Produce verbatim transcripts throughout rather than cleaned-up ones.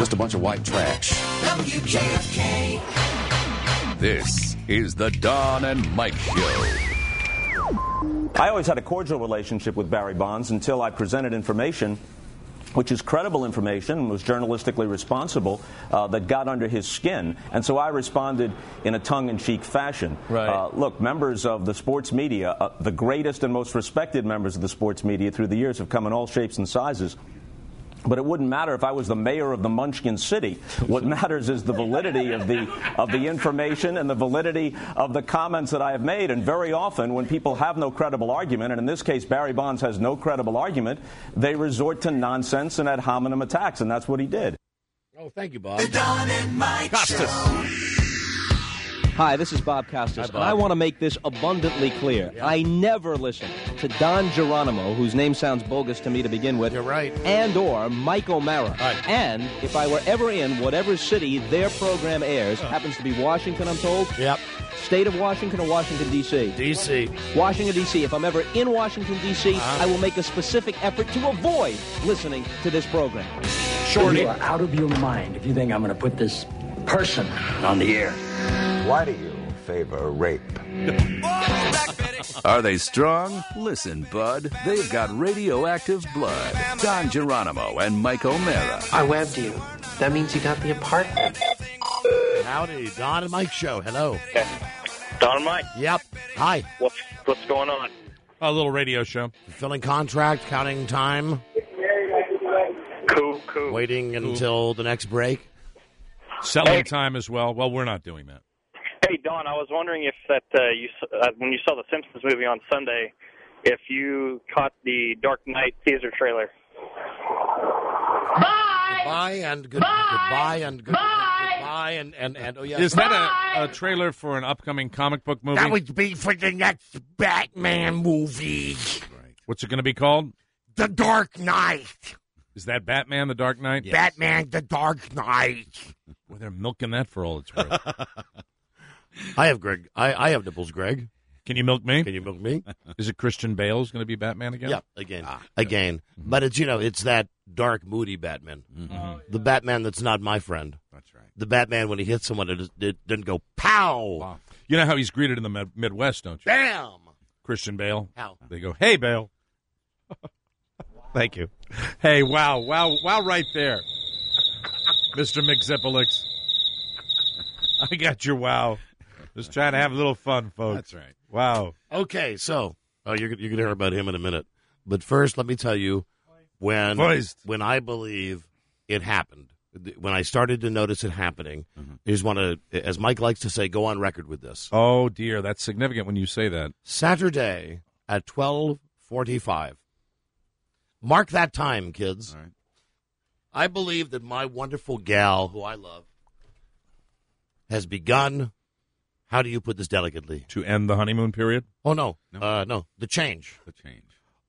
Just a bunch of white trash. W J F K. This is the Don and Mike Show. I always had a cordial relationship with Barry Bonds until I presented information which is credible information and was journalistically responsible, uh, that got under his skin. And so I responded in a tongue-in-cheek fashion. Right. Uh, look, members of the sports media, uh, the greatest and most respected members of the sports media through the years have come in all shapes and sizes. But it wouldn't matter if I was the mayor of the Munchkin City. What matters is the validity of the of the information and the validity of the comments that I have made. And very often, when people have no credible argument, and in this case Barry Bonds has no credible argument, they resort to nonsense and ad hominem attacks, and that's what he did. Oh, thank you, Bob. The Don and Mike Costas. Show. Hi, this is Bob Costas, Hi, Bob. and I want to make this abundantly clear. Yeah. I never listen to Don Geronimo, whose name sounds bogus to me to begin with. You're right. And or Mike O'Mara. Right. And if I were ever in whatever city their program airs, happens to be Washington, I'm told, Yep. state of Washington or Washington, D C? D C. Washington, D C. If I'm ever in Washington, D C, Uh-huh. I will make a specific effort to avoid listening to this program. Shorty. You are out of your mind if you think I'm going to put this person on the air. Why do you favor rape? Are they strong? Listen, bud. They've got radioactive blood. Don Geronimo and Mike O'Mara. I webbed you. That means you got the apartment. Howdy, Don and Mike Show. Hello. Don and Mike, Yep. Hi. what's what's going on? A little radio show. Filling contract, counting time, Cool, cool. waiting until the next break. Selling Hey. time as well. Well, we're not doing that. Hey, Don, I was wondering if that uh, you s- uh, when you saw the Simpsons movie on Sunday, if you caught the Dark Knight teaser trailer. Goodbye and good, goodbye and good, goodbye and and and oh yes. Is that a, a trailer for an upcoming comic book movie? That would be for the next Batman movie, Right. What's it going to be called? The Dark Knight. Is that Batman the Dark Knight? Batman, the Dark Knight. Well, they're milking that for all it's worth. I have Greg. I, I have nipples, Greg. Can you milk me? Can you milk me? Is it Christian Bale's going to be Batman again? Yeah, again, again. But it's you know it's that dark, moody Batman, the Batman that's not my friend. That's right. The Batman when he hits someone, it, it doesn't go pow, Wow. You know how he's greeted in the Mid- Midwest, don't you? bam. Christian Bale. How? They go, hey, Bale. Thank you. Hey, wow, wow, wow, right there. Mister McZippolix. I got your wow. Just trying to have a little fun, folks. That's right. Wow. Okay, so oh, you're you're gonna hear about him in a minute. But first, let me tell you when Poised. when I believe it happened. When I started to notice it happening, Mm-hmm. I just want to, as Mike likes to say, go on record with this. Oh, dear. That's significant when you say that. Saturday at twelve forty-five. Mark that time, kids. All right. I believe that my wonderful gal, who I love, has begun. How do you put this delicately? To end the honeymoon period? Oh, no. No. Uh, no. The change. The change.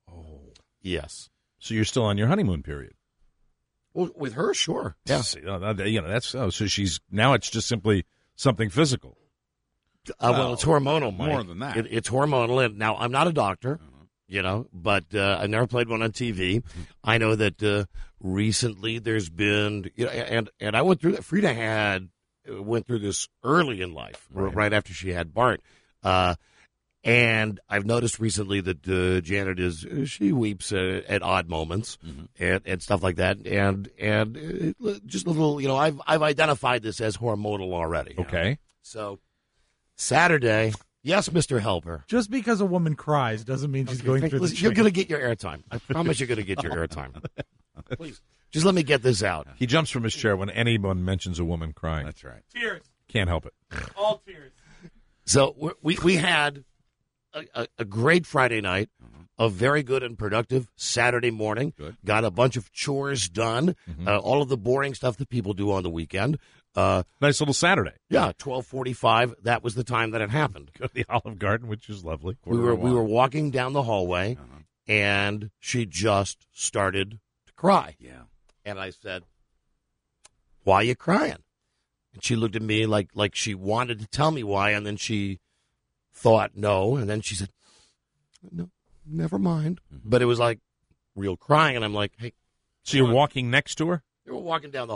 Yes. So you're still on your honeymoon period? Well, with her, sure. Yeah. See, uh, that- you know, that's, oh, so she's, now it's just simply something physical. Uh, well, it's hormonal, Mike. more than that. It, it's hormonal. And now, I'm not a doctor, you know, but uh, I never played one on T V. I know that uh, recently there's been, you know, and, and I went through that. Frida had, went through this early in life, right, right after she had Bart. Uh, and I've noticed recently that uh, Janet is, she weeps uh, at odd moments Mm-hmm. and, and stuff like that. And, and uh, just a little, you know, I've, I've identified this as hormonal already. Okay. So Saturday, yes, Mister Helper. Just because a woman cries doesn't mean she's going through the Listen, you're change. going to get your airtime. I promise you're going to get your airtime. Please, just let me get this out. He jumps from his chair when anyone mentions a woman crying. That's right. Tears. Can't help it. All tears. So we we, we had a, a, a great Friday night, a very good and productive Saturday morning. Good. Got a bunch of chores done, uh, all of the boring stuff that people do on the weekend. Uh, Nice little Saturday. yeah, twelve forty-five. That was the time that it happened. Go to the Olive Garden, which is lovely. We were we Quarter were walking down the hallway, and she just started to cry. Yeah. And I said, "Why are you crying?" And she looked at me like like she wanted to tell me why, and then she thought no, and then she said, "No, never mind." But it was like real crying, and I'm like, "Hey." So you're walking next to her? They were walking down the hall.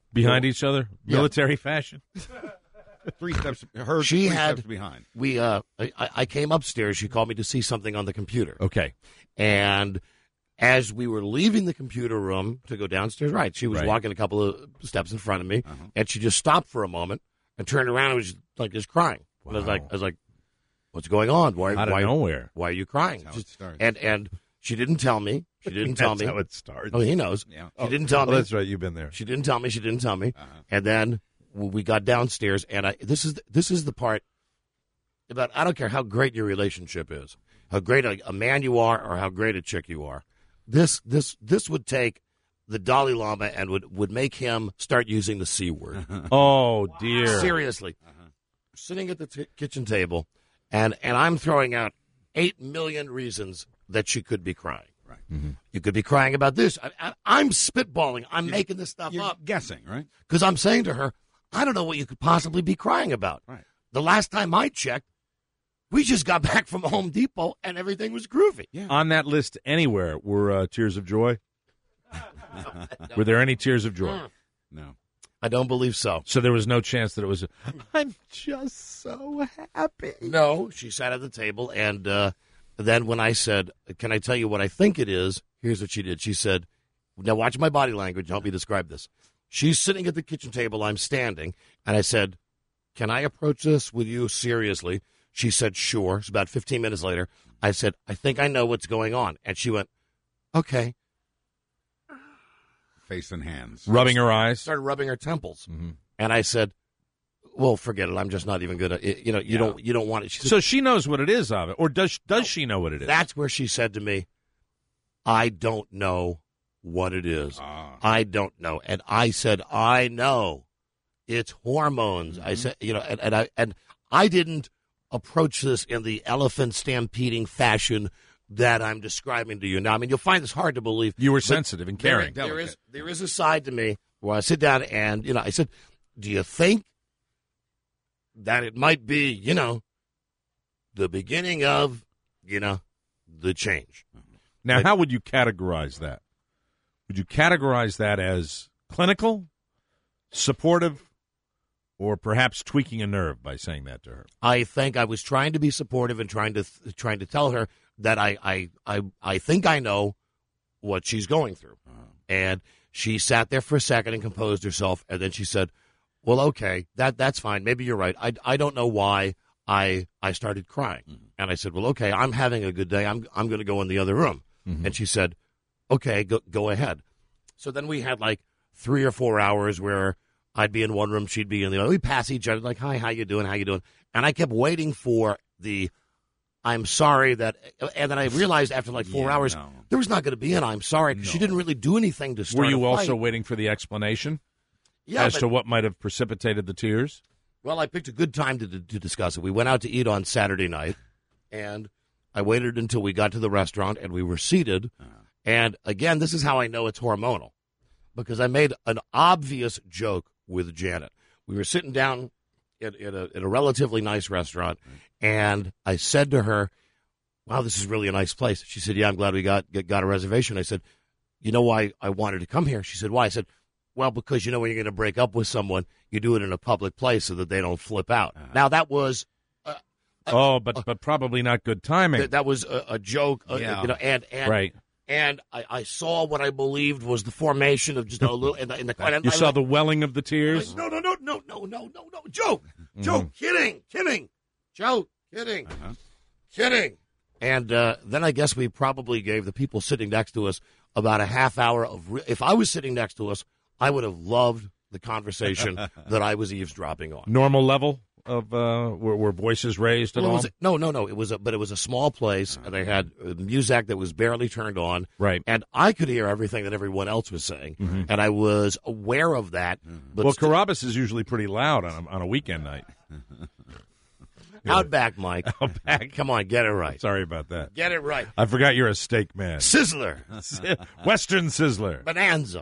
Behind each other, Yeah. military fashion. Three steps. Her She three had steps behind. We, uh, I, I came upstairs. She called me to see something on the computer. Okay. And as we were leaving the computer room to go downstairs, right, she was Right. walking a couple of steps in front of me, Uh-huh. and she just stopped for a moment and turned around and was just, like just crying. And I was like, I was like, "What's going on? Why? Out of why, nowhere. Why are you crying?" That's how it Just- starts. and and she didn't tell me. She didn't tell That's me. how it starts. Oh, he knows. Yeah. She didn't tell Oh, me. that's right. You've been there. She didn't tell me. She didn't tell me. Uh-huh. And then we got downstairs, and I this is this is the part about I don't care how great your relationship is, how great a, a man you are, or how great a chick you are. This this this would take the Dalai Lama and would, would make him start using the C word. Oh, dear. Seriously. Sitting at the t- kitchen table, and, and I'm throwing out eight million reasons that she could be crying. Right. Mm-hmm. You could be crying about this. I, I, I'm spitballing. I'm You're- making this stuff You're up. guessing, right? Because I'm saying to her, I don't know what you could possibly be crying about. Right. The last time I checked, we just got back from Home Depot, and everything was groovy. Yeah. On that list anywhere were uh, tears of joy? Were there any tears of joy? No. I don't believe so. So there was no chance that it was, a, I'm just so happy. No, she sat at the table, and uh, then when I said, can I tell you what I think it is? Here's what she did. She said, now watch my body language. Help me describe this. She's sitting at the kitchen table. I'm standing, and I said, can I approach this with you seriously? She said, sure. It's about fifteen minutes later. I said, I think I know what's going on. And she went, okay. Face and hands. Rubbing her eyes. Started rubbing her temples. Mm-hmm. And I said, well, forget it. I'm just not even good at it. You know, you Yeah. don't you don't want it. She said, So she knows what it is of it, or does does she know what it is? that's where she said to me, I don't know what it is. Ah. I don't know. And I said, I know. It's hormones. I said, you know, and, and I and I didn't approach this in the elephant stampeding fashion that I'm describing to you now. I mean, you'll find this hard to believe. You were but sensitive and there- caring. there is there is a side to me where I sit down and, you know, I said, do you think that it might be, you know, the beginning of, you know, the change? Now, But- how would you categorize that? Would you categorize that as clinical, supportive, or perhaps tweaking a nerve by saying that to her? I think I was trying to be supportive and trying to th- trying to tell her that I, I, I, I think I know what she's going through. And she sat there for a second and composed herself, and then she said, well, okay, that that's fine. Maybe you're right. I, I don't know why I I started crying. Mm-hmm. And I said, well, okay, I'm having a good day. I'm I'm going to go in the other room. Mm-hmm. And she said, okay, go go ahead. So then we had like three or four hours where I'd be in one room, she'd be in the other. We'd pass each other like, hi, how you doing? How you doing? And I kept waiting for the I'm sorry that, and then I realized after like four Yeah, hours, no. there was not going to be an I'm sorry because she didn't really do anything to start Were you a also fight. waiting for the explanation Yeah, as but- to what might have precipitated the tears? Well, I picked a good time to, to discuss it. We went out to eat on Saturday night, and I waited until we got to the restaurant and we were seated. And again, this is how I know it's hormonal, because I made an obvious joke with Janet. We were sitting down at, at, a, at a relatively nice restaurant, and I said to her, wow, this is really a nice place. She said, yeah, I'm glad we got got a reservation. I said, you know why I wanted to come here? She said, why? I said, well, because you know when you're going to break up with someone, you do it in a public place so that they don't flip out. Uh-huh. Now, that was uh, Oh, but but probably not good timing. that, that was a, a joke, uh, Yeah. you know, and and Right. and I, I saw what I believed was the formation of just a little in the in the and You I saw like- the welling of the tears? no no no no no no no no joke joke kidding kidding joke kidding kidding and uh, then I guess we probably gave the people sitting next to us about a half hour of re- if I was sitting next to us, I would have loved the conversation that I was eavesdropping on. Normal level of uh, were, were voices raised at Well, it all? was, no, no, no. It was, a, but it was a small place, and they had uh, music that was barely turned on. Right. And I could hear everything that everyone else was saying, and I was aware of that. But Well, still- Carrabba's is usually pretty loud on a, on a weekend night. Outback, Mike. Outback. Come on, get it right. Sorry about that. Get it right. I forgot you're a steak man. Sizzler, Western Sizzler. Bonanza.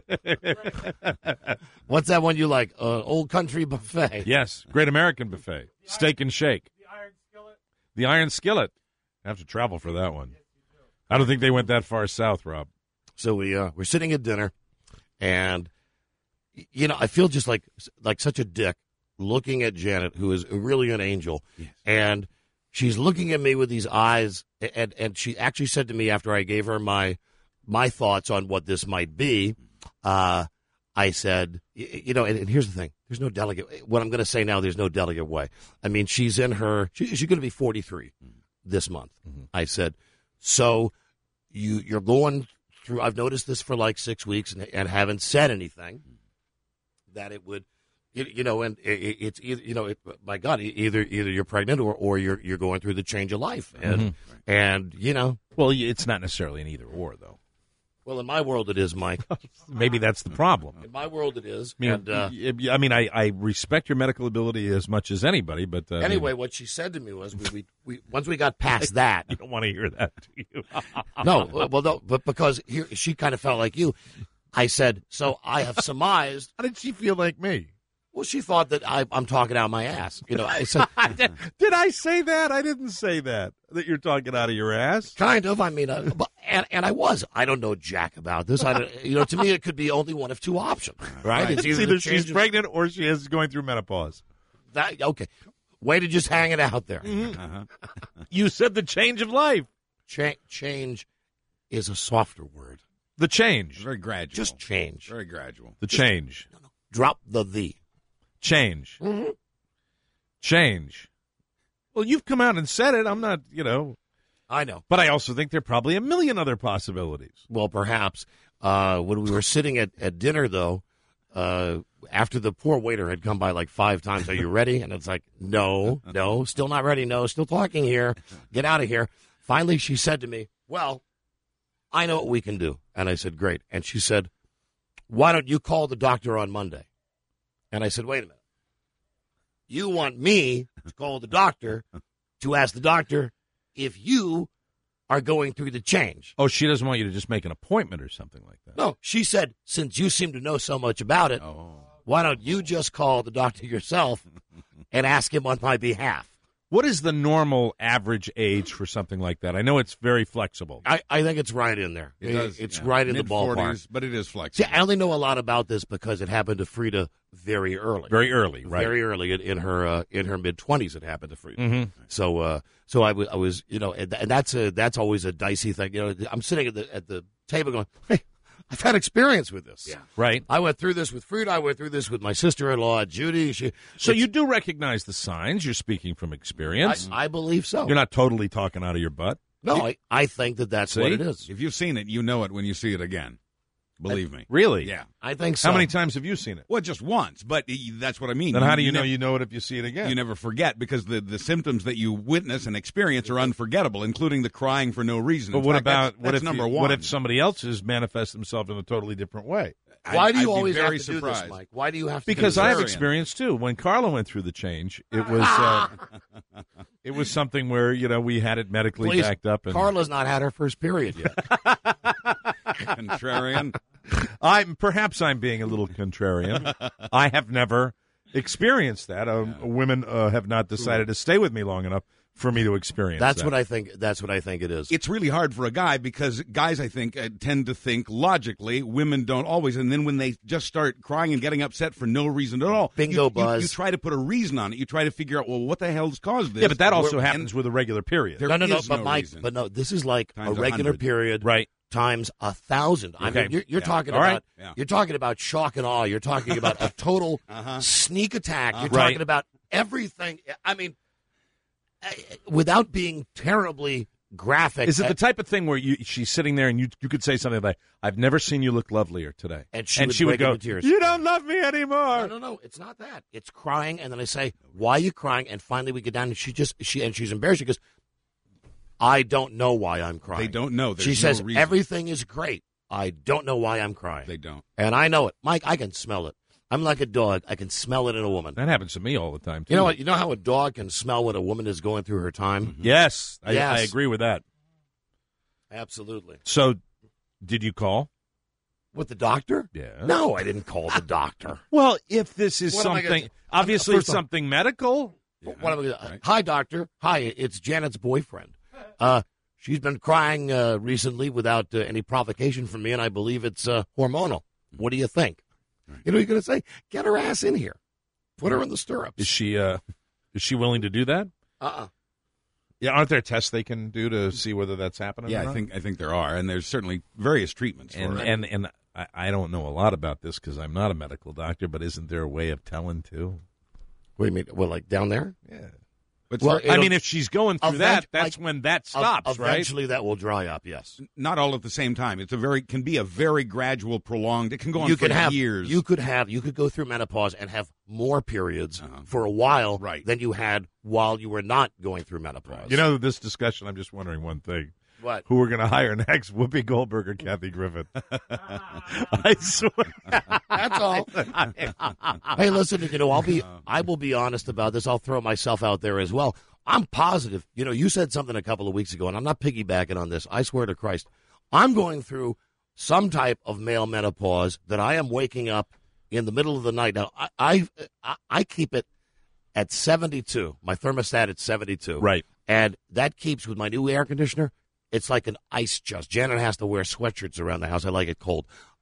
What's that one you like? Uh, Old Country Buffet. Yes, Great American Buffet. Steak and Shake. The iron skillet. The Iron Skillet. I have to travel for that one. I don't think they went that far south, Rob. So we uh, we're sitting at dinner, and you know, I feel just like like such a dick looking at Janet, who is really an angel, Yes. and she's looking at me with these eyes, and and she actually said to me after I gave her my my thoughts on what this might be, uh, I said, you know, and, and here's the thing: there's no delicate. What I'm going to say now, there's no delicate way. I mean, she's in her, she, she's going to be forty-three this month. Mm-hmm. I said, so you you're going through. I've noticed this for like six weeks and, and haven't said anything. That it would, you, you know, and it, it's either, you know, it, my God, either either you're pregnant or, or you're you're going through the change of life, and mm-hmm. and you know, well, it's not necessarily an either or though. Well, in my world, it is, Mike. Maybe that's the problem. In my world, it is. I mean, and, uh, I, mean I, I respect your medical ability as much as anybody, but uh, anyway, I mean, what she said to me was, we, we, we once we got past that, you don't want to hear that, do you? No, well, no, but because here she kind of felt like you. I said, so I have surmised. How did she feel like me? Well, she thought that I, I'm talking out my ass. You know, I said, did, did I say that? I didn't say that. That you're talking out of your ass. Kind of. I mean, uh, but, and and I was. I don't know jack about this. I don't, you know, to me, it could be only one of two options, right? Right. It's either, either, it's either she's of, pregnant or she is going through menopause. That okay. Way to just hang it out there. Mm-hmm. Uh-huh. You said the change of life. Cha- change is a softer word. The change. Very gradual. Just change. Very gradual. The change. No, no. Drop the the. Change. Mm-hmm. Change. Well, you've come out and said it. I'm not, you know. I know. But I also think there are probably a million other possibilities. Well, perhaps. Uh, when we were sitting at, at dinner, though, uh, after the poor waiter had come by like five times, are you ready? And it's like, no, no, still not ready. No, still talking here. Get out of here. Finally, she said to me, well, I know what we can do. And I said, great. And she said, why don't you call the doctor on Monday? And I said, wait a minute. You want me to call the doctor to ask the doctor if you are going through the change. Oh, she doesn't want you to just make an appointment or something like that. No, she said, since you seem to know so much about it, oh. why don't you just call the doctor yourself and ask him on my behalf? What is the normal average age for something like that? I know it's very flexible. I, I think it's right in there. It does, it's yeah. right in Mid the ballpark. forties, but it is flexible. See, I only know a lot about this because it happened to Frida very early. Very early, right? Very early in, in her uh, in her mid twenties. It happened to Frida. Mm-hmm. So uh, so I, w- I was you know and, and that's a that's always a dicey thing. You know, I'm sitting at the at the table going, hey, I've had experience with this. Yeah. Right. I went through this with Frida. I went through this with my sister-in-law, Judy. She, so you do recognize the signs. You're speaking from experience. I, I believe so. You're not totally talking out of your butt. No, I, I think that that's See? what it is. If you've seen it, you know it when you see it again. Believe I, me. Really? Yeah. I think so. How many times have you seen it? Well, just once, but that's what I mean. Then how do you ne- know you know it if you see it again? You never forget because the, the symptoms that you witness and experience are unforgettable, including the crying for no reason. But In what fact, about that's, what that's if number you, one? what if somebody else has manifest themselves in a totally different way? Why do you I'd be always have very to surprised. do this, Mike? Why do you have to? Because do I this? have experience too. When Carla went through the change, it was uh, it was something where you know we had it medically Please, backed up. And Carla's not had her first period yet. Contrarian. I'm perhaps I'm being a little contrarian. I have never experienced that. Uh, yeah. Women uh, have not decided to stay with me long enough for me to experience that's that. what I think. That's what I think it is. It's really hard for a guy because guys, I think, uh, tend to think logically. Women don't always, and then when they just start crying and getting upset for no reason at all, bingo you, buzz. You, you try to put a reason on it. You try to figure out, well, what the hell's caused this? Yeah, but that also We're, happens with a regular period. There no, no, no. is But no Mike, reason. but no, this is like Times a regular hundred. period, right? Times a thousand. I Okay. mean, you're, you're Yeah. talking All about right. Yeah. you're talking about shock and awe. You're talking about a total Uh-huh. sneak attack. You're Right. talking about everything. I mean, uh, without being terribly graphic. Is it uh, the type of thing where you, she's sitting there and you you could say something like, "I've never seen you look lovelier today," And she would break go, into tears. "You don't love me anymore." No, no, no. It's not that. It's crying, and then I say, "Why are you crying?" And finally, we get down, and she just she and she's embarrassed. She goes, "I don't know why I'm crying." They don't know. There's she no says reason. everything is great. I don't know why I'm crying. They don't. And I know it, Mike. I can smell it. I'm like a dog. I can smell it in a woman. That happens to me all the time too. You know what? You know how a dog can smell when a woman is going through her time. Mm-hmm. Yes, I, Yes. I agree with that. Absolutely. So, did you call? With the doctor? Yeah. No, I didn't call the doctor. Well, if this is What am I gonna something, do? obviously I'm- it's first off- something medical. What am I gonna, uh, Hi, doctor. Hi, it's Janet's boyfriend. Uh, she's been crying uh, recently without uh, any provocation from me, and I believe it's uh, hormonal. What do you think? You know, you're going to say, get her ass in here. Put her in the stirrups. Is she uh, is she willing to do that? Uh-uh. Yeah, aren't there tests they can do to see whether that's happening? Yeah, or I not? think I think there are, and there's certainly various treatments for And it. and and I, I don't know a lot about this because I'm not a medical doctor, but isn't there a way of telling too? What do you mean? Well, like down there? Yeah. But Well, I mean, if she's going through Event- that, that's like, when that stops, right? Eventually that will dry up, yes. not all at the same time. It's a very can be a very gradual, prolonged. It can go on You for could have years. You could have you could go through menopause and have more periods Uh-huh. for a while Right. than you had while you were not going through menopause. You know, this discussion, I'm just wondering one thing. What? Who we're going to hire next, Whoopi Goldberg or Kathy Griffin? I swear. That's all. Hey, listen, you know, I'll be I will be honest about this. I'll throw myself out there as well. I'm positive. You know, you said something a couple of weeks ago, and I'm not piggybacking on this. I swear to Christ. I'm going through some type of male menopause that I am waking up in the middle of the night. Now, I I, I, I keep it at seventy-two. My thermostat at seventy-two. Right. And that keeps, with my new air conditioner, it's like an ice chest. Janet has to wear sweatshirts around the house. I like it cold.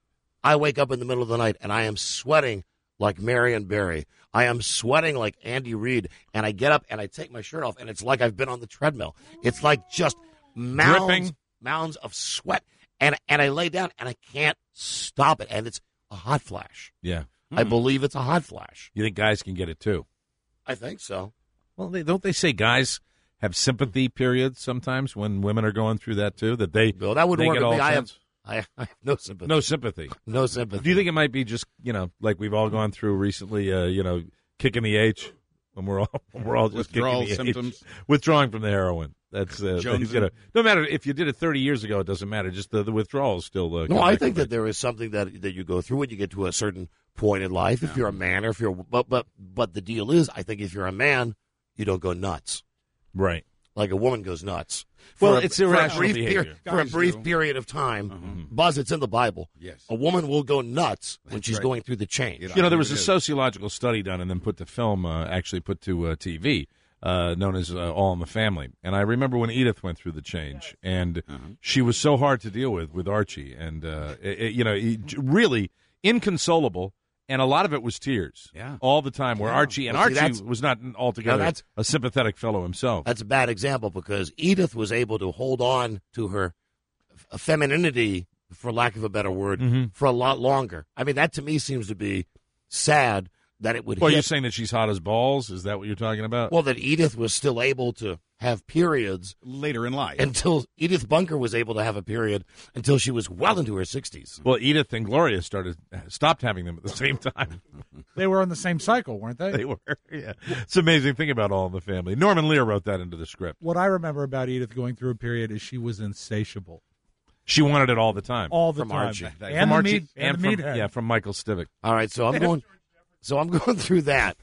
I wake up in the middle of the night, and I am sweating like Marion Barry. I am sweating like Andy Reid, and I get up and I take my shirt off, and it's like I've been on the treadmill. It's like just mounds, Dripping. mounds of sweat, and and I lay down, and I can't stop it, and it's a hot flash. Yeah. I believe it's a hot flash. You think guys can get it too? I think so. Well, they, don't they say guys have sympathy periods sometimes when women are going through that too? That they Well, that would they work get with all me. I have, tense? I, I have no sympathy. No sympathy. No sympathy. Do you think it might be just, you know, like we've all gone through recently, uh, you know, kicking the H when we're all when we're all just Withdrawal kicking the symptoms. H, withdrawing from the heroin. That's uh, Jonesing. you know, no matter if you did it thirty years ago, it doesn't matter. Just the, the withdrawal is still. Uh, No, I think that there is something that that you go through when you get to a certain point in life. If you're a man, or if you're, but but but the deal is, I think if you're a man, you don't go nuts right. like a woman goes nuts. Well, For a- it's for a irrational brief behavior. peri- for a Guys brief do. period of time. Mm-hmm. Buzz, it's in the Bible. Yes. A woman will go nuts when That's she's right. going through the change. You You know, there I was a think it is. sociological study done and then put to film, uh, actually put to uh, T V, uh, known as uh, All in the Family. And I remember when Edith went through the change, and she was so hard to deal with with Archie, and uh, it, it- you know, it- really inconsolable. And a lot of it was tears, Yeah. all the time. Where Yeah. Archie and Well, see, that's- Archie was not altogether Now, that's- a sympathetic fellow himself. That's a bad example because Edith was able to hold on to her f- femininity, for lack of a better word, Mhm. for a lot longer. I mean, that to me seems to be sad that it would Well, hit. you're saying that she's hot as balls? Is that what you're talking about? Well, that Edith was still able to have periods later in life. until Edith Bunker was able to have a period until she was well into her sixties. Well, Edith and Gloria started stopped having them at the same time. They were on the same cycle, weren't they? They were. Yeah, it's an amazing thing about All in the Family. Norman Lear wrote that into the script. What I remember about Edith going through a period is she was insatiable She wanted it all the time. all the From time. Archie. And from the Archie meat, and, and the from meathead. yeah, from Michael Stivic. All right, so I'm going, so I'm going through that,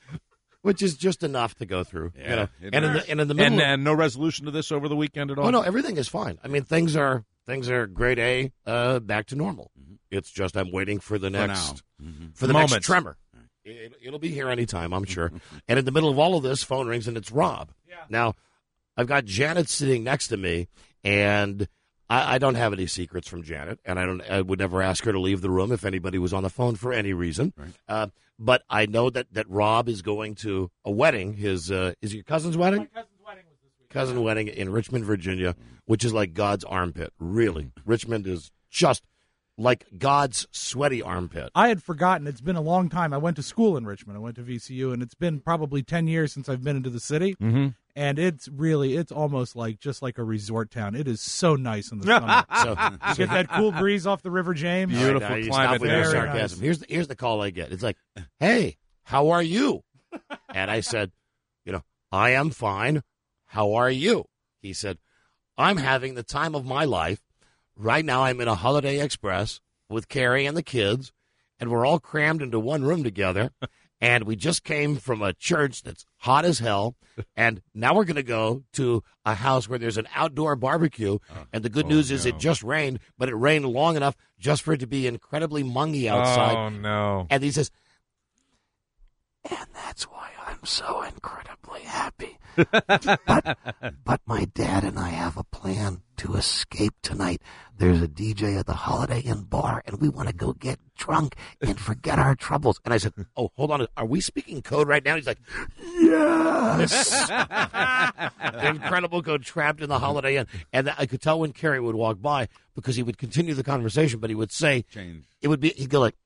which is just enough to go through. you Yeah, know, it and in is. the and in the middle. And of- and no resolution to this over the weekend at all. Oh no, everything is fine. I mean, things are things are grade A, uh, back to normal. It's just I'm waiting for the For next now. Mhm. for the Moment. next tremor. It, it'll be here anytime, I'm sure. And in the middle of all of this, phone rings and it's Rob. Now, I've got Janet sitting next to me, and I, I don't have any secrets from Janet, and I don't. I would never ask her to leave the room if anybody was on the phone for any reason. Right. Uh, but I know that, that Rob is going to a wedding. His uh, is it your cousin's wedding? Cousin wedding in Richmond, Virginia, which is like God's armpit. Really, Richmond is just like God's sweaty armpit. I had forgotten. It's been a long time. I went to school in Richmond. I went to V C U, and it's been probably ten years since I've been into the city. Mm-hmm. And it's really, it's almost like just like a resort town. It is so nice in the summer. So, You get that cool breeze off the River James. Beautiful All right, now you climate stop with your there. Very sarcasm. nice. Here's the, here's the call I get. It's like, hey, how are you? And I said, you know, I am fine. How are you? He said, I'm having the time of my life. Right now I'm in a Holiday Express with Carrie and the kids, and we're all crammed into one room together. And we just came from a church that's hot as hell, and now we're going to go to a house where there's an outdoor barbecue. And the good Oh, news is no. it just rained, but it rained long enough just for it to be incredibly mungy outside. Oh no! And he says, and that's why I'm so incredibly happy. but, but my dad and I have a plan to escape tonight. There's a D J at the Holiday Inn bar, and we want to go get drunk and forget our troubles. And I said, oh, hold on. Are we speaking code right now? He's like, yes. The incredible code trapped in the Holiday Inn. And I could tell when Kerry would walk by because he would continue the conversation, but he would say, Change. It would be, he'd go like,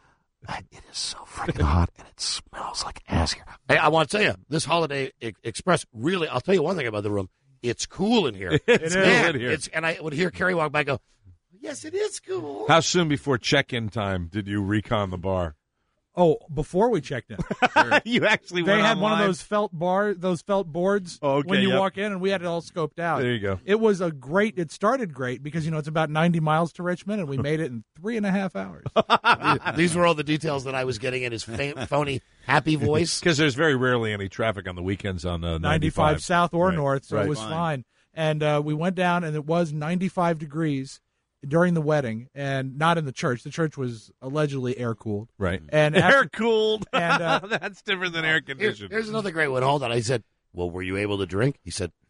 it is so freaking hot, and it smells like ass here. Hey, I want to tell you, this Holiday I- Express, really, I'll tell you one thing about the room. It's cool in here. It is. Man, in here. It's, and I would hear Kerry walk by and go, yes, it is cool. How soon before check-in time did you recon the bar? Oh, before we checked in. You actually They went had one of online? those felt bar, those felt boards Oh, okay, when you yep. walk in, and we had it all scoped out. There you go. It was a great, it started great because, you know, it's about ninety miles to Richmond, and we made it in three and a half hours. These were all the details that I was getting in his fa- phony, happy voice. Because there's very rarely any traffic on the weekends on uh, ninety-five. ninety-five south or Right. north, so Right. it was Fine. fine. And uh, we went down, and it was ninety-five degrees during the wedding, and not in the church. The church was allegedly air-cooled. Right. And Air after- cooled. And, uh, That's different than air Here- conditioned. here's another great one. Hold on. I said, well, were you able to drink? He said,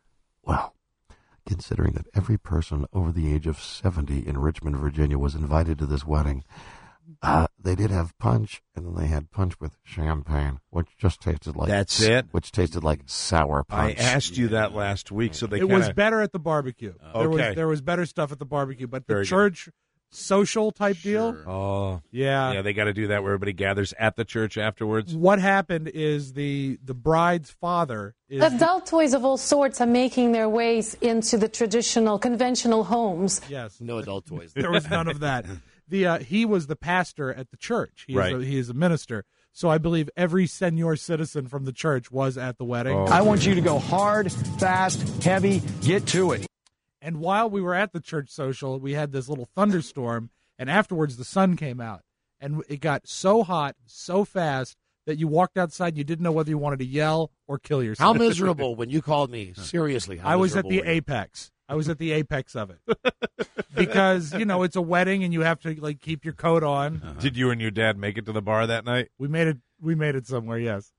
Well, considering that every person over the age of seventy in Richmond, Virginia was invited to this wedding, uh, they did have punch, and then they had punch with champagne, which just tasted like That's it? Which tasted like sour I punch. asked you that last week, so they it kinda, was better at the barbecue. There was Okay. there was better stuff at the barbecue, but the Very good. church social type deal. Oh, Yeah. yeah. They got to do that where everybody gathers at the church afterwards. What happened is the the bride's father is Adult toys of all sorts are making their ways into the traditional, conventional homes. yes. no adult toys. There was none of that. The uh, he was the pastor at the church. He Right. is a, he is a minister. So I believe every senior citizen from the church was at the wedding. Oh. I want you to go hard, fast, heavy, get to it. And while we were at the church social, we had this little thunderstorm, and afterwards the sun came out, and it got so hot, so fast that you walked outside, you didn't know whether you wanted to yell or kill yourself. How miserable when you called me. Seriously. How I was at miserable the were you? apex. I was at the apex of it because you know it's a wedding and you have to like keep your coat on. Uh-huh. Did you and your dad make it to the bar that night? We made it. We made it somewhere. Yes,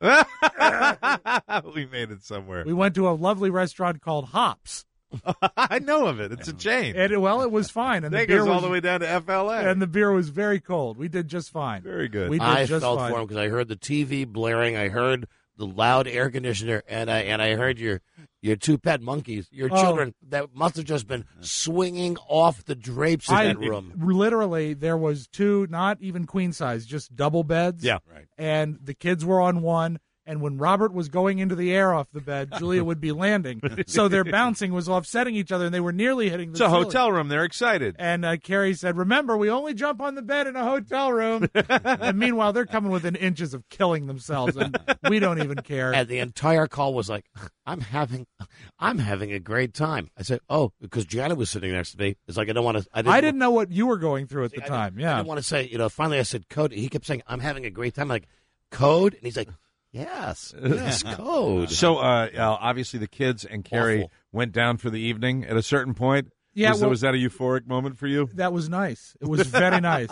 We made it somewhere. we went to a lovely restaurant called Hops, I know of it. It's a chain. and it, well, it was fine. And that the beer goes was all the way down to F L A. and the beer was very cold. We did just fine. Very good. We did I just felt fine. for him because I heard the T V blaring. I heard the loud air conditioner, and I and I heard your your two pet monkeys, your Oh. children that must have just been swinging off the drapes in I that room. literally there was two, not even queen size, just double beds. Yeah. Right. And the kids were on one. And when Robert was going into the air off the bed, Julia would be landing. So their bouncing was offsetting each other, and they were nearly hitting the It's a ceiling. hotel room. They're excited. And uh, Carrie said, remember, we only jump on the bed in a hotel room. And meanwhile, they're coming within inches of killing themselves, and we don't even care. And the entire call was like, "I'm having, I'm having a great time." I said, "Oh," because Janet was sitting next to me. It's like I don't want to. I didn't, I didn't know what you were going through at the I time. didn't, I Yeah. didn't want to say. You know, finally I said code. He kept saying, "I'm having a great time." I'm like, code, and he's like, "Yes, yes, code." So, uh, uh, obviously, the kids and Carrie Awful. went down for the evening at a certain point. Yeah, Was, well- was that a euphoric moment for you? That was nice. It was very nice.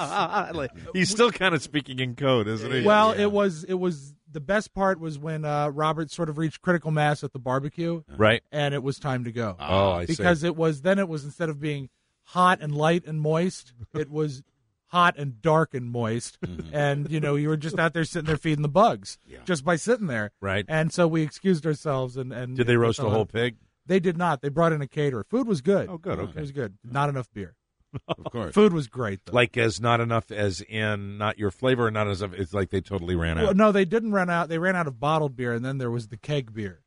He's still kind of speaking in code, isn't he? Well, it was it was the best part was when uh, Robert sort of reached critical mass at the barbecue, Right. and it was time to go. Oh, I see. because it was then it was instead of being hot and light and moist, it was hot and dark and moist, and you know you were just out there sitting there feeding the bugs just by sitting there. Right. And so we excused ourselves and and Did they roast a whole pig? They did not. They brought in a caterer. Food was good. Oh, good, okay. It was good. Not enough beer. Of course. Food was great though. Like as not enough as in not your flavor, or not as of, it's like they totally ran out. Well, no, they didn't run out. They ran out of bottled beer, and then there was the keg beer.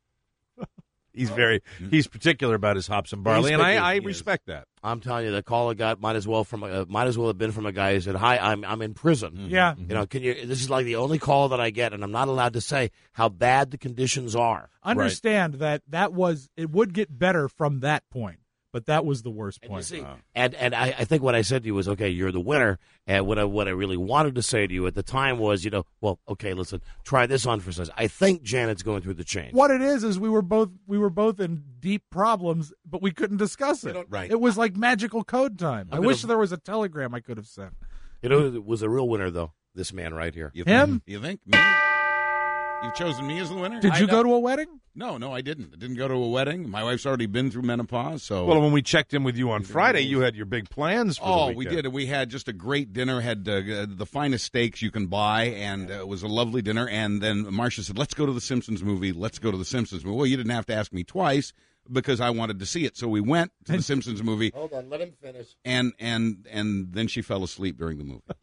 He's very he's particular about his hops and barley, He's and I, picky, I he is. respect that. I'm telling you, the call I got might as well from uh, might as well have been from a guy who said, "Hi, I'm I'm in prison." Yeah. You know, can you? This is like the only call that I get, and I'm not allowed to say how bad the conditions are. Understand that that was it would get better from that point, but that was the worst And you point. see, and and I, I think what I said to you was, okay, you're the winner. And what I what I really wanted to say to you at the time was, you know, well, okay, listen, try this on for size. I think Janet's going through the change. What it is is we were both we were both in deep problems, but we couldn't discuss it. Right. It was like magical code time. I I'm wish gonna- there was a telegram I could have sent. You know, who was a real winner though. This man right here. You Him? Think, you think me? You've chosen me as the winner? Did I you know- go to a wedding? No, no, I didn't. I didn't go to a wedding. My wife's already been through menopause, so. Well, when we checked in with you on Friday, you had your big plans for oh, the we weekend. did. We had just a great dinner. Had uh, the finest steaks you can buy, and uh, it was a lovely dinner. And then Marcia said, "Let's go to the Simpsons movie. Let's go to the Simpsons movie." Well, you didn't have to ask me twice because I wanted to see it. So we went to the Simpsons movie. Hold on, let him finish. And and and then she fell asleep during the movie.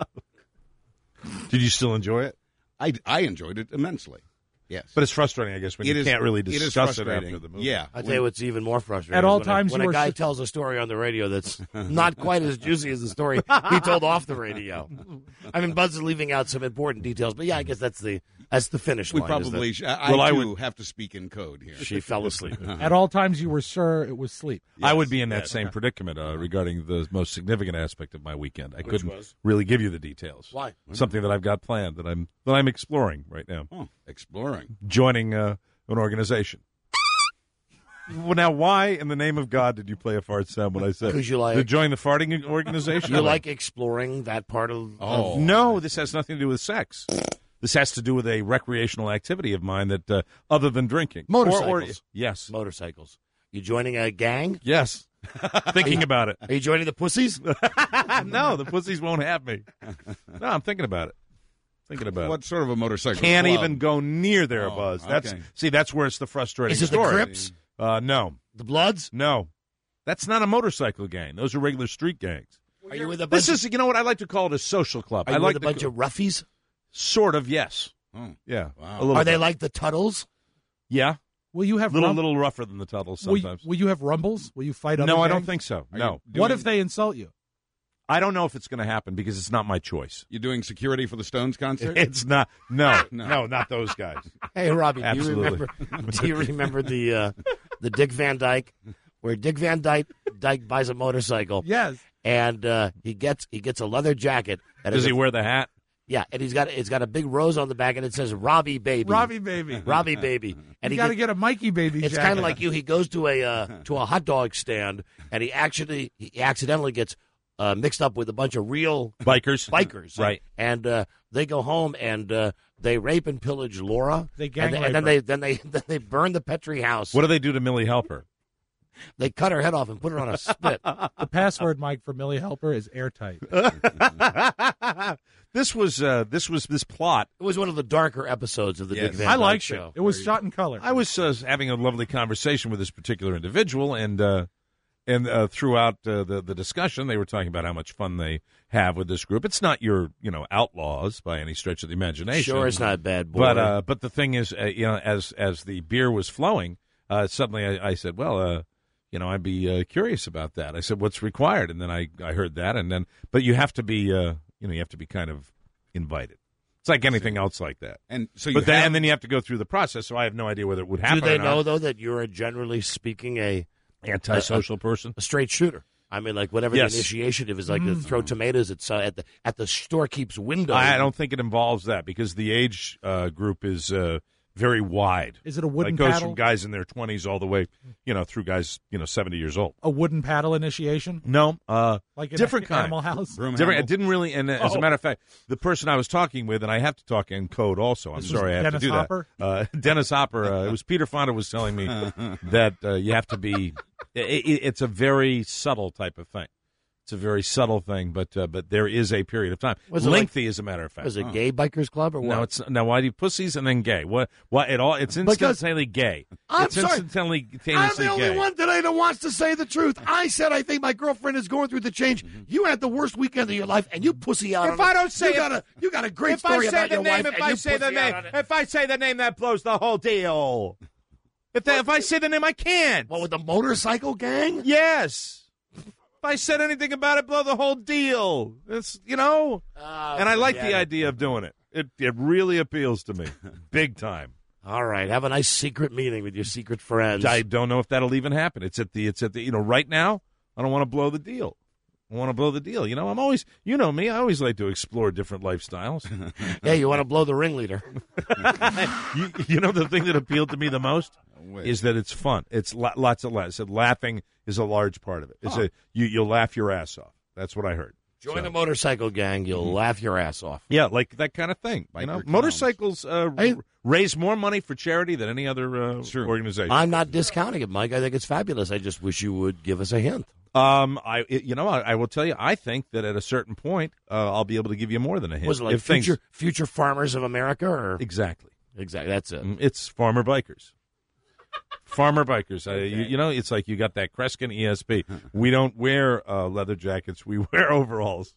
Did you still enjoy it? I, I enjoyed it immensely. Yes, but it's frustrating, I guess, when it you is, can't really it is discuss it frustrating. after the movie. Yeah, I tell you what's even more frustrating. At all when times a, when you a were guy s- tells a story on the radio that's not quite as juicy as the story he told off the radio. I mean, Buzz is leaving out some important details, but yeah, I guess that's the that's the finish we line. probably. is Sh- that- I, Well, I too would- have to speak in code here. She fell asleep. At all times, you were sure it was sleep. I would be in that same predicament uh, regarding the most significant aspect of my weekend. I Which couldn't was? really give you the details. Why? Something that I've got planned that I'm that I'm exploring right now. Oh, exploring. Joining uh, an organization. Well, now, why in the name of God did you play a fart sound when I said 'Cause you like- to join the farting organization? You like exploring that part of? Oh. of No, this has nothing to do with sex. This has to do with a recreational activity of mine that, uh, other than drinking, motorcycles. Or, or, yes, motorcycles. You joining a gang? yes. Thinking about it. Are you joining the pussies? No, the pussies won't have me. No, I'm thinking about it. Thinking about What it. sort of a motorcycle? Can't club? even go near there, Oh, Buzz. That's okay. see, that's where it's the frustrating Is it the story. Crips? Uh, no, The Bloods? no, that's not a motorcycle gang. Those are regular street gangs. Are you with a bunch? This is, you know what I like to call it, a social club. Are you I like with a to bunch co- of roughies? sort of, yes, Oh, yeah. wow. A little Are they bit. like the Tuttles? Yeah, Will you have little rum- little rougher than the Tuttles will, you, sometimes. will you have rumbles? Will you fight other No, I gangs? don't think so. Are No, you What doing- if they insult you? I don't know if it's going to happen because it's not my choice. You doing security for the Stones concert? It's not. No, No. no, not those guys. Hey, Robbie, do you Absolutely. remember? Do you remember the uh, the Dick Van Dyke, where Dick Van Dyke, Dyke buys a motorcycle? Yes. And uh, he gets he gets a leather jacket. And Does it's he a- wear the hat? Yeah, and he's got it's got a big rose on the back, and it says Robbie Baby. Robbie baby. Robbie Baby. And You he got to get- get a Mikey baby It's jacket. kind of like you. He goes to a uh, to a hot dog stand, and he actually he accidentally gets uh, mixed up with a bunch of real Bikers. bikers, Right. And uh, they go home and uh, they rape and pillage Laura. They gang and, they- rape and then her. they then they then they burn the Petrie house. What do they do to Millie Helper? They cut her head off and put her on a spit. The password, Mike, for Millie Helper is airtight. This was uh, this was this plot. It was one of the darker episodes of the Yes. Dick Van I Dyke liked show. it. It was shot in color. I was uh, having a lovely conversation with this particular individual, and uh, and uh, throughout uh, the the discussion, they were talking about how much fun they have with this group. It's not your you know outlaws by any stretch of the imagination. Sure, it's not bad, boy. But uh, but the thing is, uh, you know, as as the beer was flowing, uh, suddenly I, I said, well, uh, you know, I'd be uh, curious about that. I said, what's required? And then I, I heard that, and then but you have to be, uh, you know, you have to be kind of invited. It's like anything else like that. And so you But then, have- and then you have to go through the process. So I have no idea whether it would happen. Do they or not. know though that you're a generally speaking a Antisocial a, person, a straight shooter? I mean, like whatever Yes. the initiation is, like to throw tomatoes at uh, at the at the storekeep's window. I don't think it involves that because the age uh, group is uh, very wide. Is it a wooden It goes paddle? from guys in their twenties all the way, you know, through guys, you know, seventy years old. A wooden paddle initiation? No, uh, Like in different a, kind. Animal House? Broom Different. handle? It didn't really, and as Oh. a matter of fact, the person I was talking with, and I have to talk in code also. I'm This was sorry, I have Dennis to do Hopper? that. Uh, Dennis Hopper. Uh, it was Peter Fonda was telling me that uh, you have to be. It, it, it's a very subtle type of thing. It's a very subtle thing, but uh, but there is a period of time. Was it Lengthy, as a matter of fact. Was it gay bikers club or what? No, it's now. Why do you pussies and then gay? What? What? It all? It's Because- instantaneously gay. I'm it's sorry. instantaneously I'm the only gay. one today that wants to say the truth. I said I think my girlfriend is going through the change. You had the worst weekend of your life, and you pussy out. If on I it. don't say you it- got a you got a great if I story say about the your name, wife, if and I you say the pussy name, out on it. if I say the name, that blows the whole deal. If they, if I say the name, I can't. What with the motorcycle gang? Yes. If I said anything about it, blow the whole deal. It's you know, Uh, And I like forget the it. idea of doing it. It it really appeals to me, big time. All right, have a nice secret meeting with your secret friends. I don't know if that'll even happen. It's at the it's at the you know right now. I don't want to blow the deal. I want to blow the deal. You know, I'm always you know me. I always like to explore different lifestyles. Hey, you want to blow the ringleader? you, you know the thing that appealed to me the most is that it's fun. It's lo- lots of laughs. Said laughing is a large part of it. It's Huh. a you you'll laugh your ass off. That's what I heard. Join So- the motorcycle gang. You'll Mhm. laugh your ass off. Yeah, like that kind of thing. You know, Biker clowns. motorcycles uh, r- raise more money for charity than any other uh, organization. I'm not discounting it, Mike. I think it's fabulous. I just wish you would give us a hint. Um, I it- you know I, I will tell you. I think that at a certain point, uh, I'll be able to give you more than a hint. Was it like If things- future future farmers of America? Or exactly, exactly. That's it. Mm, It's farmer bikers. Farmer bikers. Uh, you, you know, it's like you got that Kreskin E S P. We don't wear uh, leather jackets. We wear overalls.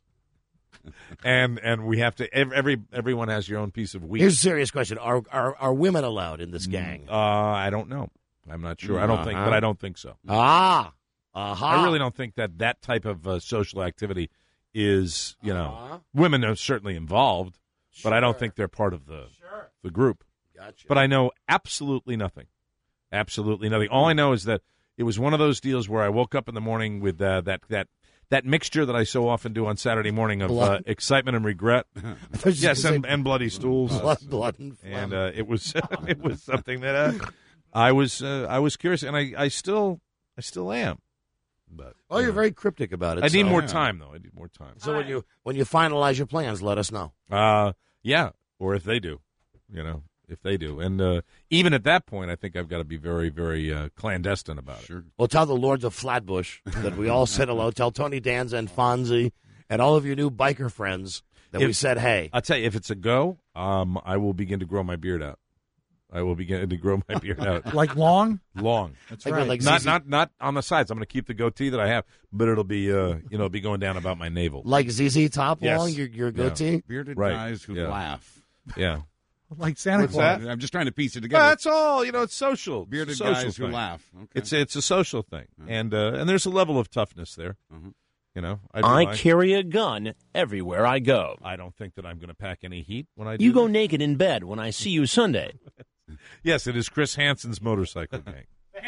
And and we have to. ev- Every everyone has your own piece of wheat. Here's a serious question: Are are, are women allowed in this gang? Uh, I don't know. I'm not sure. I don't think, Uh-huh. but I don't think so. Ah, uh-huh. I really don't think that that type of uh, social activity is, you know, Uh-huh. women are certainly involved, but I don't think they're part of the the group. Gotcha. But I know absolutely nothing. Absolutely nothing. All I know is that it was one of those deals where I woke up in the morning with uh, that that that mixture that I so often do on Saturday morning of uh, Blood. excitement and regret. thought you Yes, were and, gonna and bloody stools. Blood, blood, and and phlegm. uh, it was it was something that uh, I was uh, I was curious, and I, I still I still am. But Oh, you're very cryptic about it. I need so- more time, though. I need more time. So when you when you finalize your plans, let us know. Uh, yeah, or if they do, you know, if they do, and uh, even at that point, I think I've got to be very, very uh, clandestine about it. Well, tell the Lords of Flatbush that we all said hello. Tell Tony Danza and Fonzie and all of your new biker friends that we If- said hey. I'll tell you, if it's a go, um, I will begin to grow my beard out. I will begin to grow my beard out. Like long? Long. That's Like- right. like not Z Z not not on the sides. I'm going to keep the goatee that I have, but it'll be uh, you know, be going down about my navel. Like Z Z Top Yes. long, your your Yeah. goatee. Bearded Right. guys who Yeah. laugh. Yeah. Like Santa What's Claus. that? I'm just trying to piece it together. That's all. You know, it's social. Bearded It's a social guys who thing. laugh. Okay. It's it's a social thing, and uh, and there's a level of toughness there. You know, I, do I my- carry a gun everywhere I go. I don't think that I'm going to pack any heat when I do. You go that. naked in bed when I see you Sunday. Yes, it is Chris Hansen's motorcycle gang.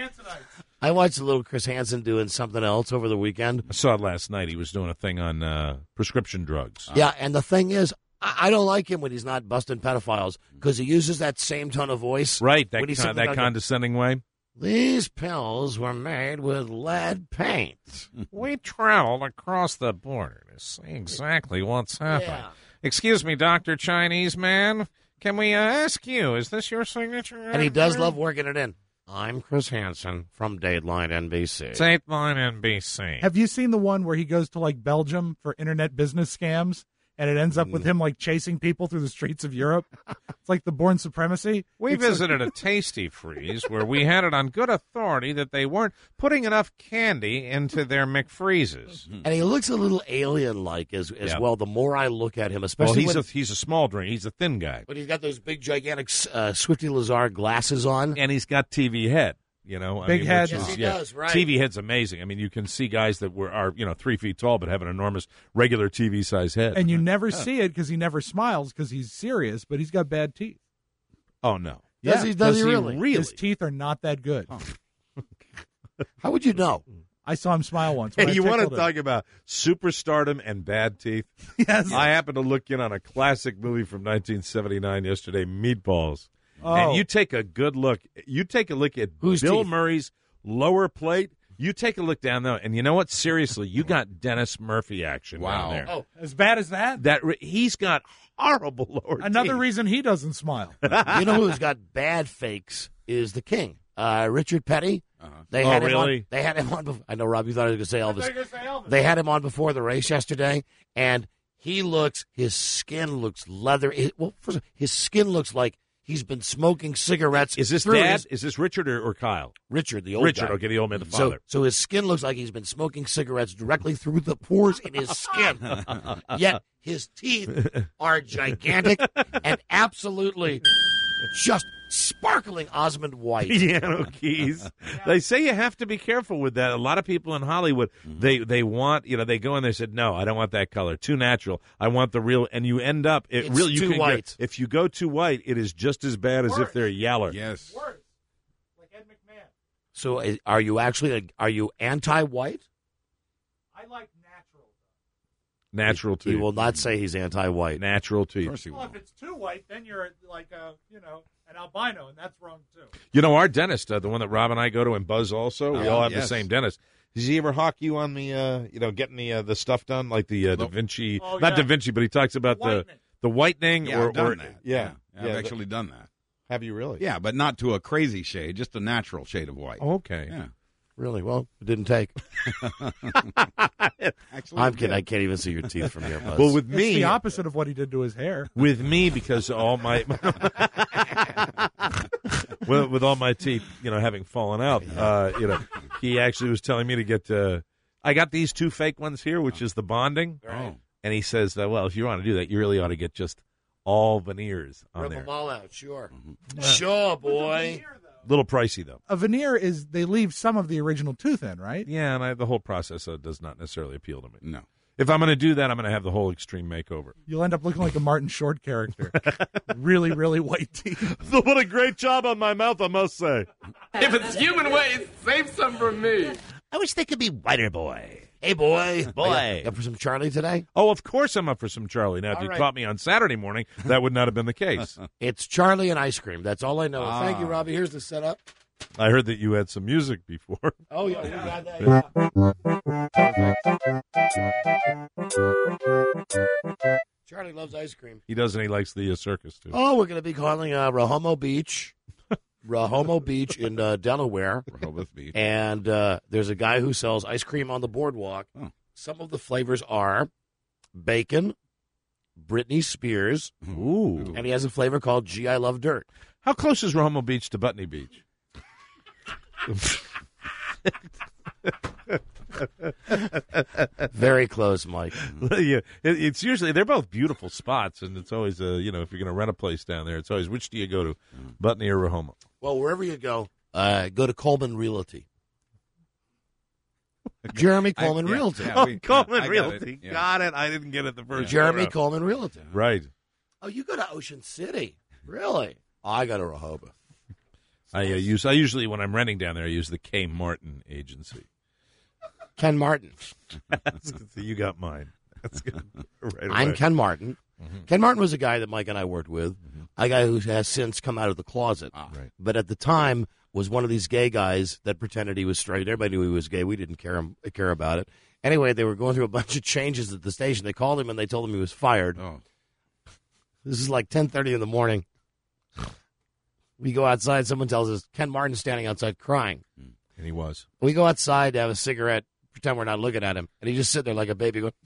I watched a little Chris Hansen doing something else over the weekend. I saw it last night. He was doing a thing on uh, prescription drugs. Yeah, and the thing is, I, I don't like him when he's not busting pedophiles because he uses that same tone of voice. Right, that when he's con- something that like, condescending way. These pills were made with lead paint. We traveled across the border to see exactly what's happening. Yeah. Excuse me, Doctor Chinese man. Can we uh, ask you? Is this your signature? And he does love working it in. I'm Chris Hansen from Dateline N B C. Dateline N B C. Have you seen the one where he goes to like Belgium for internet business scams and it ends up with him like chasing people through the streets of Europe? It's like the Born Supremacy. We It's visited a Tasty Freeze where we had it on good authority that they weren't putting enough candy into their McFreezes. And he looks a little alien-like as as Yeah. well. The more I look at him, Well, especially he's when, a he's a small drink. He's a thin guy, when he's got those big, gigantic uh, Swifty Lazar glasses on. and he's got T V head. You know, I Big mean, head. which Yes, is- he yeah. does, right. T V head's amazing. I mean, you can see guys that were are you know three feet tall but have an enormous regular T V size head. And you never see it because he never smiles because he's serious, but he's got bad teeth. oh no, Does he- does he really? His teeth are not that good. How would you know? I saw him smile once. when Hey, I you want to tickled him. talk about superstardom and bad teeth? Yes. I happened to look in on a classic movie from nineteen seventy-nine yesterday, Meatballs. Oh. And you take a good look. You take a look at Whose Bill teeth? Murray's lower plate. You take a look down there, and you know what? Seriously, you got Dennis Murphy action Wow. down there. Oh, as bad as that? That re- he's got horrible lower Another teeth. reason he doesn't smile. You know who's got bad fakes is the King, uh, Richard Petty. They Oh, had him really? on. They had him on. Before, I know, Rob. You thought I was going to say Elvis. They had him on before the race yesterday, and he looks. His skin looks leather. It, well, first of all, his skin looks like he's been smoking cigarettes. Is this through Dad? his- Is this Richard or, or Kyle? Richard, the old Richard, guy. okay, the old man, the So, father. so his skin looks like he's been smoking cigarettes directly through the pores in his skin. Yet his teeth are gigantic and absolutely just sparkling Osmond White. Piano keys. They say you have to be careful with that. A lot of people in Hollywood, they they want, you know, they go in there and said, no, I don't want that color. Too natural. I want the real, and you end up, it It's really, you too can white. Get, if you go too white, it is just as bad as if they're yaller. Yes. Like Ed McMahon. So uh, are you actually, are you anti-white? I like natural. Natural He teeth. will not say he's anti-white. Natural Of teeth. course he Well, will. if it's too white, then you're like a, you know, an albino, and that's wrong too. You know, our dentist, uh, the one that Rob and I go to, and Buzz also, we Oh, all have yes. the same dentist. Does he ever hawk you on the, uh, you know, getting the uh, the stuff done, like the uh, Da Vinci? Oh, not yeah. Da Vinci, but he talks about the the whitening. Yeah, or, I've done or that. Yeah, Yeah, I've yeah, actually done that. Have you really? Yeah, but not to a crazy shade, just a natural shade of white. Okay. Yeah. Really? Well, it didn't take. Actually, I'm it kidding. did. I can't even see your teeth from here, Buzz. Well, with It's me, the opposite of what he did to his hair. with me, because all my well, with all my teeth, you know, having fallen out, uh, you know, he actually was telling me to get. Uh, I got these two fake ones here, which is the bonding, Oh. and he says that well, if you want to do that, you really ought to get just all veneers on Rip there. them all out, sure. Sure, boy. Little pricey though. A veneer is they leave some of the original tooth in, right? Yeah, and I, the whole process uh, does not necessarily appeal to me. No. If I'm going to do that, I'm going to have the whole extreme makeover. You'll end up looking like a Martin Short character. really, really white teeth. So what a great job on my mouth, I must say. If it's human waste, save some for me. I wish they could be whiter, boy. Hey, boy. Boy. Up for some Charlie today? Oh, of course I'm up for some Charlie. Now, if All you right. caught me on Saturday morning, that would not have been the case. It's Charlie and ice cream. That's all I know. Ah. Thank you, Robbie. Here's the setup. I heard that you had some music before. Oh, yeah, we got that. Yeah. Charlie loves ice cream. He does, and he likes the uh, circus, too. Oh, we're going to be calling uh, Rahomo Beach. Rahomo Beach in uh, Delaware. Rehoboth Beach. And uh, there's a guy who sells ice cream on the boardwalk. Oh. Some of the flavors are bacon, Britney Spears, Ooh. and he has a flavor called Gee, I Love Dirt. How close is Rahomo Beach to Butney Beach? Very close, Mike. yeah, it, it's usually they're both beautiful spots, and it's always uh, you know if you're going to rent a place down there, it's always which do you go to, Butney or Rahomo? Well, wherever you go, uh, go to Coleman Realty. Jeremy Coleman I- yeah, Realty. yeah, Oh, we- Coleman I got Realty, it, yeah. got it. I didn't get it the first. Jeremy go-round. Coleman Realty. Right. Oh, you go to Ocean City. Really? I go to Rehoboth. I uh, use I usually when I'm renting down there, I use the K Martin agency. Ken Martin. That's good. So you got mine. That's good. Right I'm away. Ken Martin. Mhm. Ken Martin was a guy that Mike and I worked with, Mm-hmm. a guy who has since come out of the closet. Ah, right. But at the time was one of these gay guys that pretended he was straight. Everybody knew he was gay. We didn't care him, care about it. Anyway, they were going through a bunch of changes at the station. They called him and they told him he was fired. Oh. This is like ten thirty in the morning. We go outside. Someone tells us Ken Martin's standing outside crying. And he was. We go outside to have a cigarette, pretend we're not looking at him, and he just sitting there like a baby going,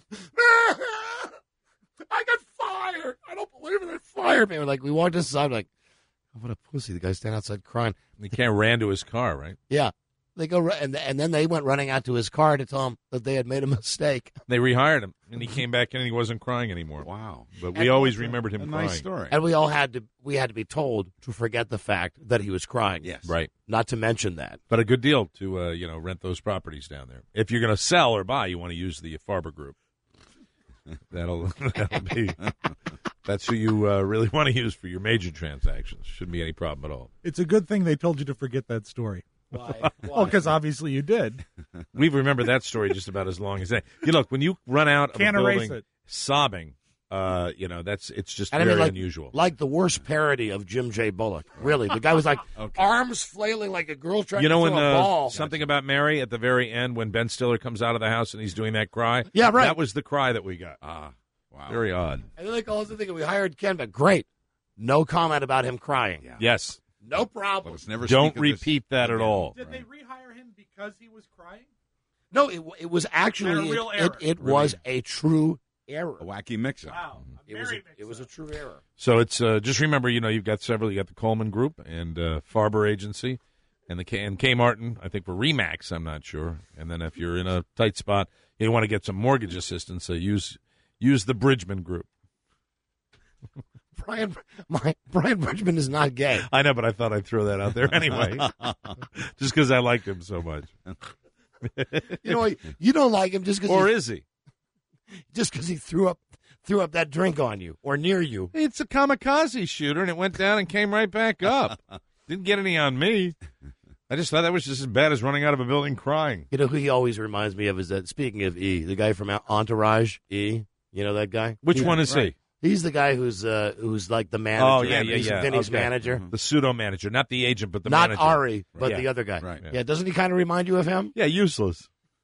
I got fired. I don't believe it. They fired me. We're like, we walked inside, like, oh, what a pussy. The guy's standing outside crying. He can't ran to his car, right? Yeah. They go, ru- and, and then they went running out to his car to tell him that they had made a mistake. They rehired him, and he came back in and he wasn't crying anymore. Wow. But we And- always remembered him A crying. nice story. And we all had to, we had to be told to forget the fact that he was crying. Yes. Right. Not to mention that. But a good deal to uh, you know rent those properties down there. If you're going to sell or buy, you want to use the Farber Group. That'll, that'll be that's who you uh, really want to use for your major transactions. Shouldn't be any problem at all. It's a good thing they told you to forget that story. Why? Well, because obviously you did. We've remembered that story just about as long as that. You look when you run out of Can't a erase building it. sobbing. Uh, you know that's it's just And I very mean, like, unusual. like the worst parody of Jim J. Bullock. Really. The guy was like, Okay. arms flailing like a girl trying You know to when throw a uh, ball. something about Mary at the very end when Ben Stiller comes out of the house and he's doing that cry? Yeah, right. That was the cry that we got. Ah, wow. Very odd. And then they call us and think we hired Ken, but great. No comment about him crying. Yeah. Yes. No But problem. let's never Don't speak of this repeat that at again. all. Did they rehire him because he was crying? No, it, it was actually, Not a real it, error. it, it Really? was a true error. A wacky mix-up. Wow. It was, a, it was a true error. So it's uh, just remember, you know, you've got several. You got the Coleman Group and uh, Farber Agency, and the K, and K Martin. I think for Remax, I'm not sure. And then if you're in a tight spot, you want to get some mortgage assistance. So use use the Bridgman Group. Brian, my, Brian Bridgman is not gay. I know, but I thought I'd throw that out there anyway, just because I liked him so much. You know, you don't like him just because Or he, is he? just because he threw up threw up that drink on you or near you. It's a kamikaze shooter, and it went down and came right back up. Didn't get any on me. I just thought that was just as bad as running out of a building crying. You know who he always reminds me of is that. Speaking of E, the guy from Entourage, E. You know that guy? Which He- one is right. He's the guy who's uh, who's like the manager. Oh, yeah, yeah, He's yeah. Vinny's Okay. manager. The pseudo manager, not the agent, but the Not manager. Ari, but Yeah. the other guy. Right. Yeah. Doesn't he kind of remind you of him? Yeah, useless.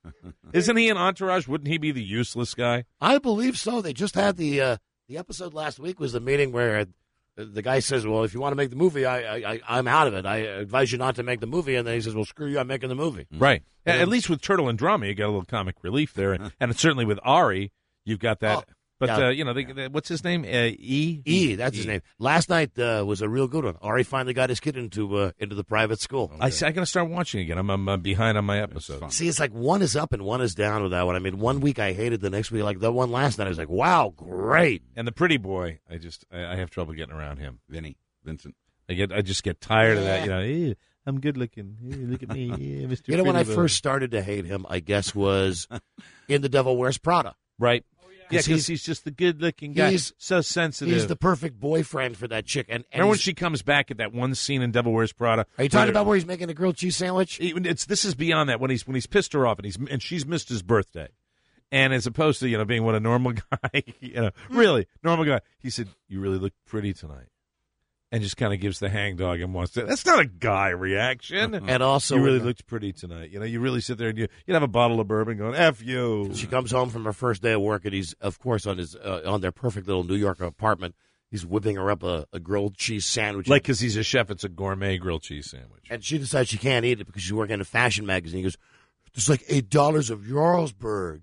Isn't he in Entourage? Wouldn't he be the useless guy? I believe so. They just had the uh, the episode last week was the meeting where the guy says, well, if you want to make the movie, I, I, I'm out of it. I advise you not to make the movie. And then he says, well, screw you, I'm making the movie. Right. And At least with Turtle and Drama, you got a little comic relief there. And, and certainly with Ari, you've got that. Oh, but, yeah. uh, you know, they, they, what's his name? Uh, E? E, that's his E. name. Last night uh, was a real good one. Ari finally got his kid into uh, into the private school. I see, I got to start watching again. I'm, I'm uh, behind on my episode. See, it's like one is up and one is down with that one. I mean, one week I hated, the next week, like the one last night, I was like, wow, great. And the pretty boy, I just, I, I have trouble getting around him. Vinny, Vincent. I get, I just get tired of that. You know, "Eh, I'm good looking. Eh, look at me, eh, Mister You know, when I Pretty Boy." first started to hate him, I guess was in The Devil Wears Prada. Right. Yeah, because he's- he's, just the good-looking guy. he's- so sensitive. He's the perfect boyfriend for that chick. And, and Remember when he's- she comes back at that one scene in Devil Wears Prada? Are you talking about where he's making a grilled cheese sandwich? It's this is beyond that when he's when he's pissed her off and he's and she's missed his birthday, and as opposed to you know being what a normal guy, you know, really normal guy, he said, "You really look pretty tonight," and just kind of gives the hangdog and wants to. That's not a guy reaction. And also, you really when- looked pretty tonight. You know, you really sit there and you you have a bottle of bourbon going, "F you." She comes home from her first day of work, and he's, of course, on his uh, on their perfect little New York apartment. He's whipping her up a, a grilled cheese sandwich. Like, because he's a chef, it's a gourmet grilled cheese sandwich. And she decides she can't eat it because she's working in a fashion magazine. He goes, "There's like eight dollars of Jarlsberg."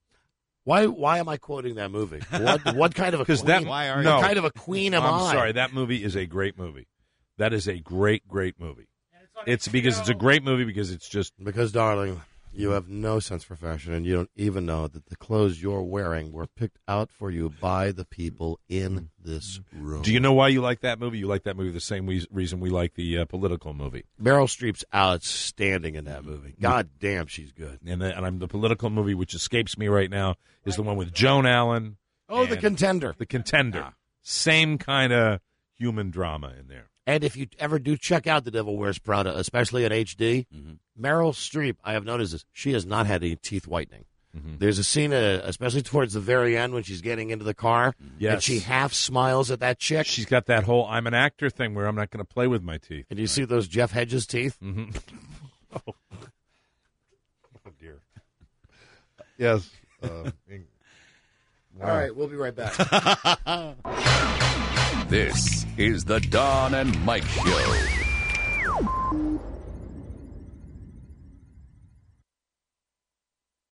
Why? Why am I quoting that movie? What? What kind of a Because queen? that why are no, what kind of a queen am I'm I? sorry, that movie is a great movie. That is a great, great movie. It's because it's a great movie because it's just Because, darling, you have no sense for fashion, and you don't even know that the clothes you're wearing were picked out for you by the people in this room. Do you know why you like that movie? You like that movie the same we- reason we like the uh, political movie. Meryl Streep's outstanding in that movie. God damn, she's good. And, the, and I'm the political movie, which escapes me right now, is the one with Joan Allen. Oh, The and Contender. The Contender. Same kind of human drama in there. And if you ever do check out The Devil Wears Prada, especially in H D, Meryl Streep, I have noticed this, she has not had any teeth whitening. Mm-hmm. There's a scene, uh, especially towards the very end when she's getting into the car, Yes. and she half smiles at that chick. She's got that whole I'm an actor thing where I'm not going to play with my teeth. And you see those Jeff Hedges teeth? Mm-hmm. oh. oh, dear. Yes. Uh, All right, we'll be right back. This is the Don and Mike Show.